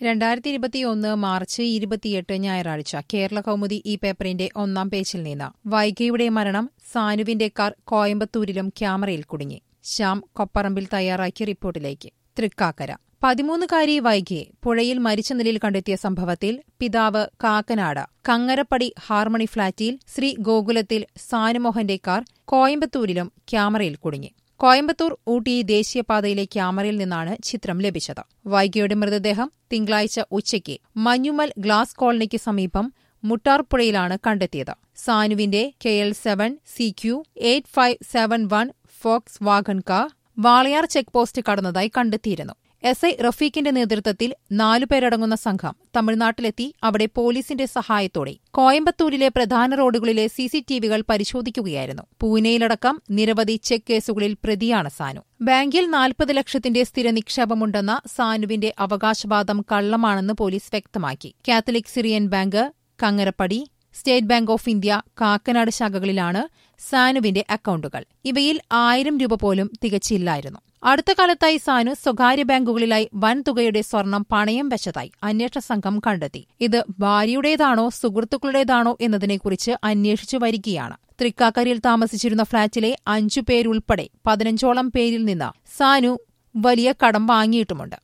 2021 March 28 ഞായറാഴ്ച കേരള കൗമുദി ഈ പേപ്പറിന്റെ ഒന്നാം പേജിൽ നിന്ന് വൈഗയുടെ മരണം സാനുവിന്റെ കാർ കോയമ്പത്തൂരിലും ക്യാമറയിൽ കുടുങ്ങി. ശ്യാം കൊപ്പറമ്പിൽ തയ്യാറാക്കിയ റിപ്പോർട്ടിലേക്ക്. തൃക്കാക്കര 13-കാരി വൈഗയെ പുഴയിൽ മരിച്ച നിലയിൽ കണ്ടെത്തിയ സംഭവത്തിൽ പിതാവ് കാക്കനാട് കങ്ങരപ്പടി ഹാർമണി ഫ്ളാറ്റിൽ ശ്രീ ഗോകുലത്തിൽ സാനുമോഹന്റെ കാർ കോയമ്പത്തൂരിലും ക്യാമറയിൽ കുടുങ്ങി. കോയമ്പത്തൂർ ഊട്ടി ദേശീയപാതയിലെ ക്യാമറയിൽ നിന്നാണ് ചിത്രം ലഭിച്ചത്. വൈഗയുടെ മൃതദേഹം തിങ്കളാഴ്ച ഉച്ചയ്ക്ക് മഞ്ഞുമൽ ഗ്ലാസ് കോളനിക്ക് സമീപം മുട്ടാർപ്പുഴയിലാണ് കണ്ടെത്തിയത്. സാനുവിന്റെ KL7 CQ 8571 Volkswagen car Walayar check post കടന്നതായി കണ്ടെത്തിയിരുന്നു. SI റഫീഖിന്റെ നേതൃത്വത്തിൽ 4 പേരടങ്ങുന്ന സംഘം തമിഴ്നാട്ടിലെത്തി അവിടെ പോലീസിന്റെ സഹായത്തോടെ കോയമ്പത്തൂരിലെ പ്രധാന റോഡുകളിലെ CCTVകൾ പരിശോധിക്കുകയായിരുന്നു. പൂനെയിലടക്കം നിരവധി ചെക്ക് കേസുകളിൽ പ്രതിയാണ് സാനു. ബാങ്കിൽ 40 ലക്ഷത്തിന്റെ സ്ഥിര നിക്ഷേപമുണ്ടെന്ന സാനുവിന്റെ അവകാശവാദം കള്ളമാണെന്ന് പോലീസ് വ്യക്തമാക്കി. Catholic Syrian bank, Kangarappady, State Bank of India, Kakkanad ശാഖകളിലാണ് സാനുവിന്റെ അക്കൌണ്ടുകൾ. ഇവയിൽ 1000 രൂപ പോലും തികച്ചില്ലായിരുന്നു. അടുത്ത കാലത്തായി സാനു സ്വകാര്യ ബാങ്കുകളിലായി വൻതുകയുടെ സ്വർണം പണയം വെച്ചതായി അന്വേഷണ സംഘം കണ്ടെത്തി. ഇത് ഭാര്യയുടേതാണോ സുഹൃത്തുക്കളുടേതാണോ എന്നതിനെക്കുറിച്ച് അന്വേഷിച്ചു വരികയാണ്. തൃക്കാക്കരയിൽ താമസിച്ചിരുന്ന ഫ്ളാറ്റിലെ 5 പേരുൾപ്പെടെ 15ഓളം പേരിൽ നിന്ന് സാനു വലിയ കടം വാങ്ങിയിട്ടുമുണ്ട്.